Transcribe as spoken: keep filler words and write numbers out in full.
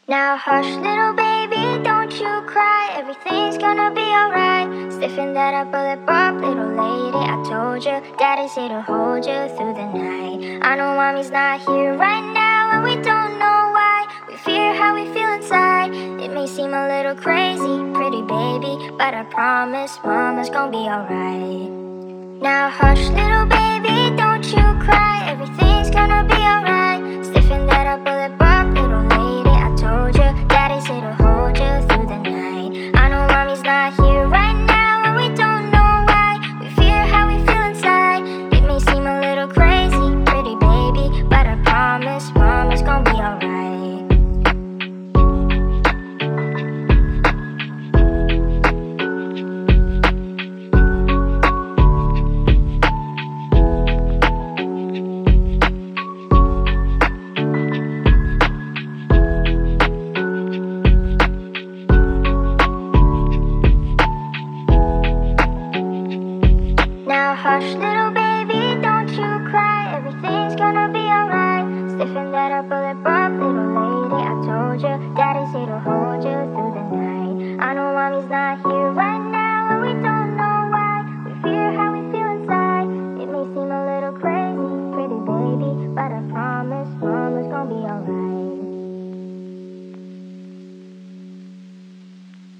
Now hush, little baby, don't you cry. Everything's gonna be alright. Stiffen that up a lip up, little lady. I told you, daddy's here to hold you through the night. I know mommy's not here right now, and we don't know why. We fear how we feel inside. It may seem a little crazy, pretty baby, but I promise mama's gonna be alright. Now hush, little baby, don't you cry. Everything's gonna be alright. Stiffen that up a lip up, little lady. I told you, daddy's here to hold you through the night. I know mommy's not here right now, and we don't know why. We fear how we feel inside. It may seem a little crazy, pretty baby, but I promise mama's gonna be alright. Now hush, little